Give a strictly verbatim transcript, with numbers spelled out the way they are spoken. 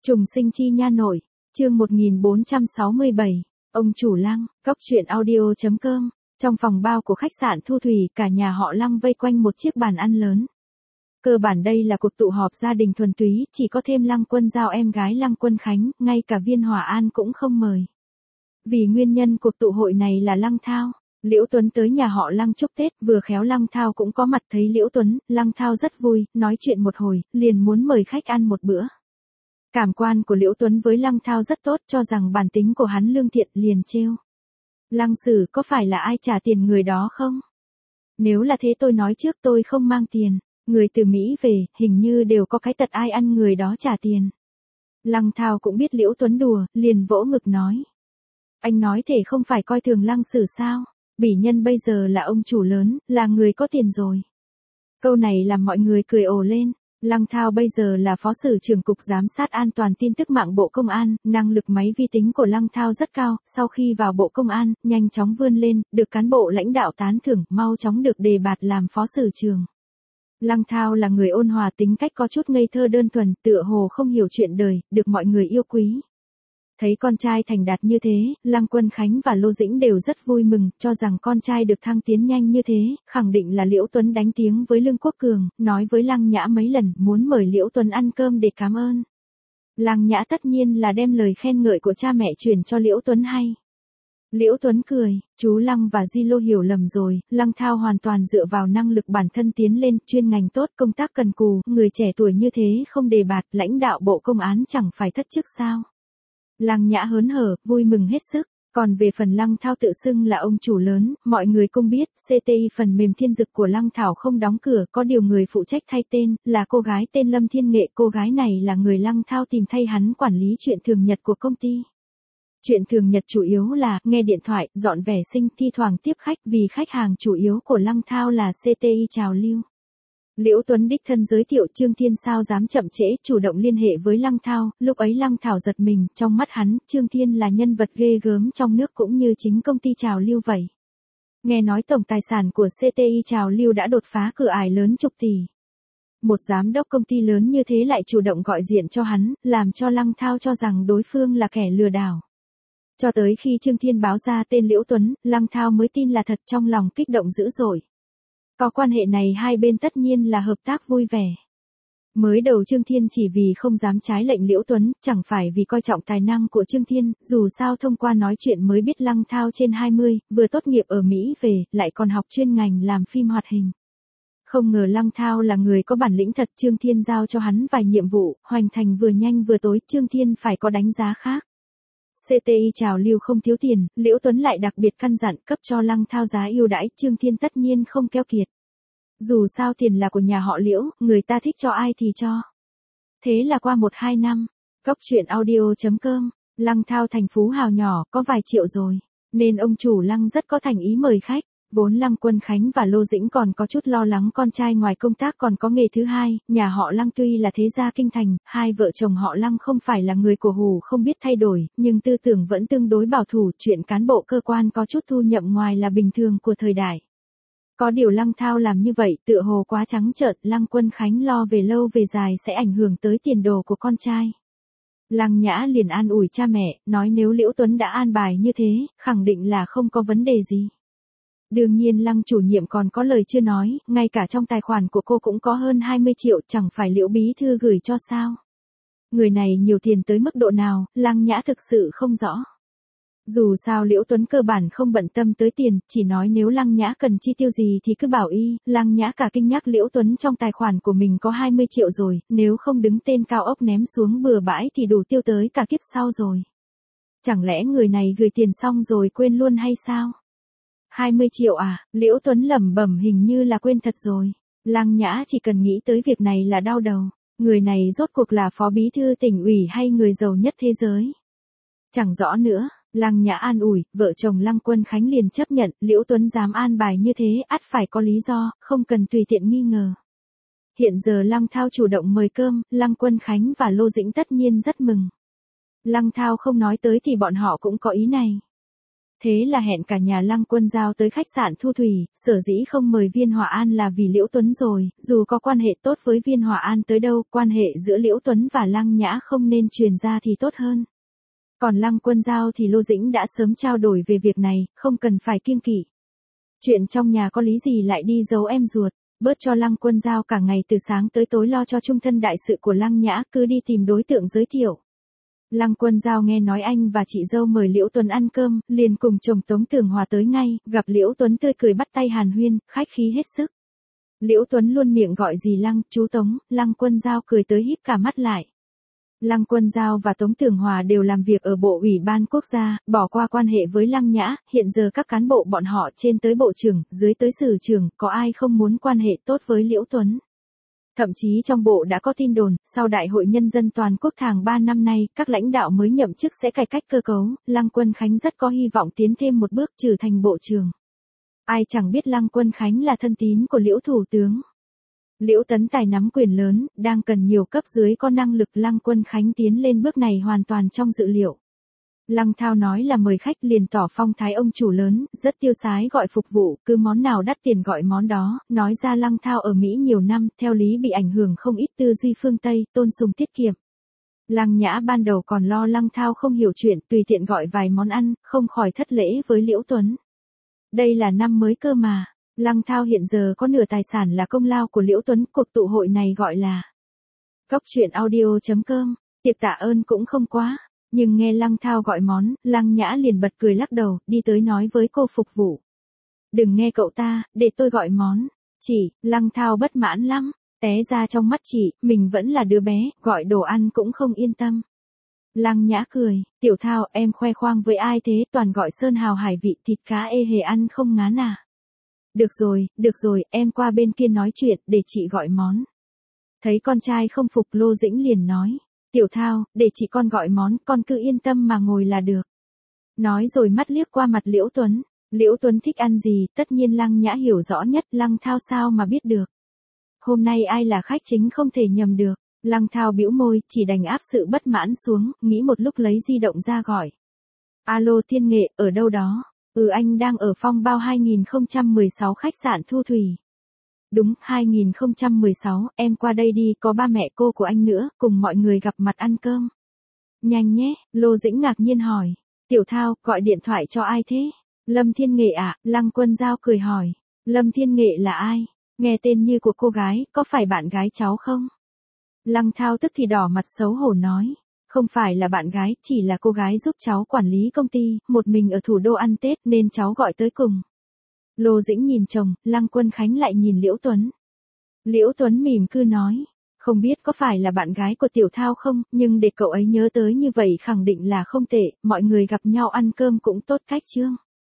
Trùng sinh chi nha nội, chương một nghìn bốn trăm sáu mươi bảy, ông chủ Lăng, cóc truyện audio chấm com. Trong phòng bao của khách sạn Thu Thủy, cả nhà họ Lăng vây quanh một chiếc bàn ăn lớn. Cơ bản đây là cuộc tụ họp gia đình thuần túy, chỉ có thêm Lăng Quân Giao em gái Lăng Quân Khánh, ngay cả Viên Hòa An cũng không mời. Vì nguyên nhân cuộc tụ hội này là Lăng Thao, Liễu Tuấn tới nhà họ Lăng chúc Tết, vừa khéo Lăng Thao cũng có mặt, thấy Liễu Tuấn, Lăng Thao rất vui, nói chuyện một hồi, liền muốn mời khách ăn một bữa. Cảm quan của Liễu Tuấn với Lăng Thao rất tốt, cho rằng bản tính của hắn lương thiện, liền trêu. Lăng Sử, có phải là ai trả tiền người đó không? Nếu là thế tôi nói trước tôi không mang tiền, người từ Mỹ về, hình như đều có cái tật ai ăn người đó trả tiền. Lăng Thao cũng biết Liễu Tuấn đùa, liền vỗ ngực nói. Anh nói thể không phải coi thường Lăng Sử sao? Bỉ nhân bây giờ là ông chủ lớn, là người có tiền rồi. Câu này làm mọi người cười ồ lên. Lăng Thao bây giờ là Phó Sử trưởng Cục Giám sát An toàn tin tức mạng Bộ Công an, năng lực máy vi tính của Lăng Thao rất cao, sau khi vào Bộ Công an, nhanh chóng vươn lên, được cán bộ lãnh đạo tán thưởng, mau chóng được đề bạt làm Phó Sử trưởng. Lăng Thao là người ôn hòa, tính cách có chút ngây thơ đơn thuần, tựa hồ không hiểu chuyện đời, được mọi người yêu quý. Thấy con trai thành đạt như thế, Lăng Quân Khánh và Lô Dĩnh đều rất vui mừng, cho rằng con trai được thăng tiến nhanh như thế, khẳng định là Liễu Tuấn đánh tiếng với Lương Quốc Cường, nói với Lăng Nhã mấy lần, muốn mời Liễu Tuấn ăn cơm để cảm ơn. Lăng Nhã tất nhiên là đem lời khen ngợi của cha mẹ truyền cho Liễu Tuấn hay. Liễu Tuấn cười, chú Lăng và Di Lô hiểu lầm rồi, Lăng Thao hoàn toàn dựa vào năng lực bản thân tiến lên, chuyên ngành tốt, công tác cần cù, người trẻ tuổi như thế không đề bạt, lãnh đạo Bộ Công an chẳng phải thất chức sao. Lăng Nhã hớn hở, vui mừng hết sức, còn về phần Lăng Thao tự xưng là ông chủ lớn, mọi người cũng biết, xê tê i phần mềm thiên dực của Lăng Thảo không đóng cửa, có điều người phụ trách thay tên, là cô gái tên Lâm Thiên Nghệ, cô gái này là người Lăng Thao tìm thay hắn quản lý chuyện thường nhật của công ty. Chuyện thường nhật chủ yếu là, nghe điện thoại, dọn vệ sinh, thi thoảng tiếp khách, vì khách hàng chủ yếu của Lăng Thao là xê tê i trào lưu. Liễu Tuấn đích thân giới thiệu, Trương Thiên sao dám chậm trễ, chủ động liên hệ với Lăng Thao, lúc ấy Lăng Thảo giật mình, trong mắt hắn, Trương Thiên là nhân vật ghê gớm trong nước cũng như chính công ty trào lưu vậy. Nghe nói tổng tài sản của xê tê i trào lưu đã đột phá cửa ải lớn chục tỷ. Một giám đốc công ty lớn như thế lại chủ động gọi diện cho hắn, làm cho Lăng Thao cho rằng đối phương là kẻ lừa đảo. Cho tới khi Trương Thiên báo ra tên Liễu Tuấn, Lăng Thao mới tin là thật, trong lòng kích động dữ dội. Có quan hệ này hai bên tất nhiên là hợp tác vui vẻ. Mới đầu Trương Thiên chỉ vì không dám trái lệnh Liễu Tuấn, chẳng phải vì coi trọng tài năng của Trương Thiên, dù sao thông qua nói chuyện mới biết Lăng Thao trên hai mươi, vừa tốt nghiệp ở Mỹ về, lại còn học chuyên ngành làm phim hoạt hình. Không ngờ Lăng Thao là người có bản lĩnh thật, Trương Thiên giao cho hắn vài nhiệm vụ, hoàn thành vừa nhanh vừa tối, Trương Thiên phải có đánh giá khác. xê tê i trào lưu không thiếu tiền, Liễu Tuấn lại đặc biệt căn dặn cấp cho Lăng Thao giá ưu đãi, Trương Thiên tất nhiên không keo kiệt. Dù sao tiền là của nhà họ Liễu, người ta thích cho ai thì cho. Thế là qua một hai năm, cóc truyện audio chấm com, Lăng Thao thành phú hào nhỏ, có vài triệu rồi, nên ông chủ Lăng rất có thành ý mời khách. Vốn Lăng Quân Khánh và Lô Dĩnh còn có chút lo lắng con trai ngoài công tác còn có nghề thứ hai, nhà họ Lăng tuy là thế gia kinh thành, hai vợ chồng họ Lăng không phải là người của hủ không biết thay đổi, nhưng tư tưởng vẫn tương đối bảo thủ, chuyện cán bộ cơ quan có chút thu nhập ngoài là bình thường của thời đại. Có điều Lăng Thao làm như vậy tựa hồ quá trắng trợn, Lăng Quân Khánh lo về lâu về dài sẽ ảnh hưởng tới tiền đồ của con trai. Lăng Nhã liền an ủi cha mẹ, nói nếu Liễu Tuấn đã an bài như thế, khẳng định là không có vấn đề gì. Đương nhiên Lăng chủ nhiệm còn có lời chưa nói, ngay cả trong tài khoản của cô cũng có hơn hai mươi triệu, chẳng phải Liễu bí thư gửi cho sao. Người này nhiều tiền tới mức độ nào, Lăng Nhã thực sự không rõ. Dù sao Liễu Tuấn cơ bản không bận tâm tới tiền, chỉ nói nếu Lăng Nhã cần chi tiêu gì thì cứ bảo y, Lăng Nhã cả kinh nhắc Liễu Tuấn trong tài khoản của mình có hai mươi triệu rồi, nếu không đứng tên cao ốc ném xuống bừa bãi thì đủ tiêu tới cả kiếp sau rồi. Chẳng lẽ người này gửi tiền xong rồi quên luôn hay sao? hai mươi triệu à, Liễu Tuấn lẩm bẩm hình như là quên thật rồi. Lăng Nhã chỉ cần nghĩ tới việc này là đau đầu. Người này rốt cuộc là phó bí thư tỉnh ủy hay người giàu nhất thế giới? Chẳng rõ nữa, Lăng Nhã an ủi, vợ chồng Lăng Quân Khánh liền chấp nhận, Liễu Tuấn dám an bài như thế, ắt phải có lý do, không cần tùy tiện nghi ngờ. Hiện giờ Lăng Thao chủ động mời cơm, Lăng Quân Khánh và Lô Dĩnh tất nhiên rất mừng. Lăng Thao không nói tới thì bọn họ cũng có ý này. Thế là hẹn cả nhà Lăng Quân Giao tới khách sạn Thu Thủy, sở dĩ không mời Viên Hòa An là vì Liễu Tuấn rồi, dù có quan hệ tốt với Viên Hòa An tới đâu, quan hệ giữa Liễu Tuấn và Lăng Nhã không nên truyền ra thì tốt hơn. Còn Lăng Quân Giao thì Lô Dĩnh đã sớm trao đổi về việc này, không cần phải kiêng kỵ. Chuyện trong nhà có lý gì lại đi giấu em ruột, bớt cho Lăng Quân Giao cả ngày từ sáng tới tối lo cho chung thân đại sự của Lăng Nhã, cứ đi tìm đối tượng giới thiệu. Lăng Quân Giao nghe nói anh và chị dâu mời Liễu Tuấn ăn cơm, liền cùng chồng Tống Tường Hòa tới ngay, gặp Liễu Tuấn tươi cười bắt tay hàn huyên, khách khí hết sức. Liễu Tuấn luôn miệng gọi dì Lăng, chú Tống, Lăng Quân Giao cười tới híp cả mắt lại. Lăng Quân Giao và Tống Tường Hòa đều làm việc ở Bộ Ủy ban Quốc gia, bỏ qua quan hệ với Lăng Nhã, hiện giờ các cán bộ bọn họ trên tới bộ trưởng, dưới tới sử trưởng, có ai không muốn quan hệ tốt với Liễu Tuấn. Thậm chí trong bộ đã có tin đồn, sau Đại hội Nhân dân Toàn quốc tháng ba năm nay, các lãnh đạo mới nhậm chức sẽ cải cách cơ cấu, Lăng Quân Khánh rất có hy vọng tiến thêm một bước trở thành bộ trưởng. Ai chẳng biết Lăng Quân Khánh là thân tín của Liễu Thủ tướng. Liễu Tấn Tài nắm quyền lớn, đang cần nhiều cấp dưới có năng lực, Lăng Quân Khánh tiến lên bước này hoàn toàn trong dự liệu. Lăng Thao nói là mời khách liền tỏ phong thái ông chủ lớn, rất tiêu sái gọi phục vụ, cứ món nào đắt tiền gọi món đó, nói ra Lăng Thao ở Mỹ nhiều năm, theo lý bị ảnh hưởng không ít tư duy phương Tây, tôn sùng tiết kiệm. Lăng Nhã ban đầu còn lo Lăng Thao không hiểu chuyện, tùy tiện gọi vài món ăn, không khỏi thất lễ với Liễu Tuấn. Đây là năm mới cơ mà. Lăng Thao hiện giờ có nửa tài sản là công lao của Liễu Tuấn, cuộc tụ hội này gọi là Cóc Truyện Audio chấm com, tiệc tạ ơn cũng không quá, nhưng nghe Lăng Thao gọi món, Lăng Nhã liền bật cười lắc đầu, đi tới nói với cô phục vụ. Đừng nghe cậu ta, để tôi gọi món. Chị, Lăng Thao bất mãn lắm, té ra trong mắt chị, mình vẫn là đứa bé, gọi đồ ăn cũng không yên tâm. Lăng Nhã cười, Tiểu Thao em khoe khoang với ai thế, toàn gọi sơn hào hải vị thịt cá ê hề ăn không ngán à. Được rồi, được rồi, em qua bên kia nói chuyện, để chị gọi món. Thấy con trai không phục, Lô Dĩnh liền nói, Tiểu Thao, để chị con gọi món, con cứ yên tâm mà ngồi là được. Nói rồi mắt liếc qua mặt Liễu Tuấn, Liễu Tuấn thích ăn gì, tất nhiên Lăng Nhã hiểu rõ nhất, Lăng Thao sao mà biết được. Hôm nay ai là khách chính không thể nhầm được, Lăng Thao bĩu môi, chỉ đành áp sự bất mãn xuống, nghĩ một lúc lấy di động ra gọi. Alo Thiên Nghệ, ở đâu đó? Ừ anh đang ở Phong Bao hai không một sáu khách sạn Thu Thủy. Đúng, hai không một sáu, em qua đây đi, có ba mẹ cô của anh nữa, cùng mọi người gặp mặt ăn cơm. Nhanh nhé, Lô Dĩnh ngạc nhiên hỏi. Tiểu Thao, gọi điện thoại cho ai thế? Lâm Thiên Nghệ à, Lăng Quân Giao cười hỏi. Lâm Thiên Nghệ là ai? Nghe tên như của cô gái, có phải bạn gái cháu không? Lăng Thao tức thì đỏ mặt xấu hổ nói. Không phải là bạn gái, chỉ là cô gái giúp cháu quản lý công ty, một mình ở thủ đô ăn Tết nên cháu gọi tới cùng. Lô Dĩnh nhìn chồng, Lăng Quân Khánh lại nhìn Liễu Tuấn. Liễu Tuấn mỉm cười nói, không biết có phải là bạn gái của Tiểu Thao không, nhưng để cậu ấy nhớ tới như vậy khẳng định là không tệ, mọi người gặp nhau ăn cơm cũng tốt cách chứ.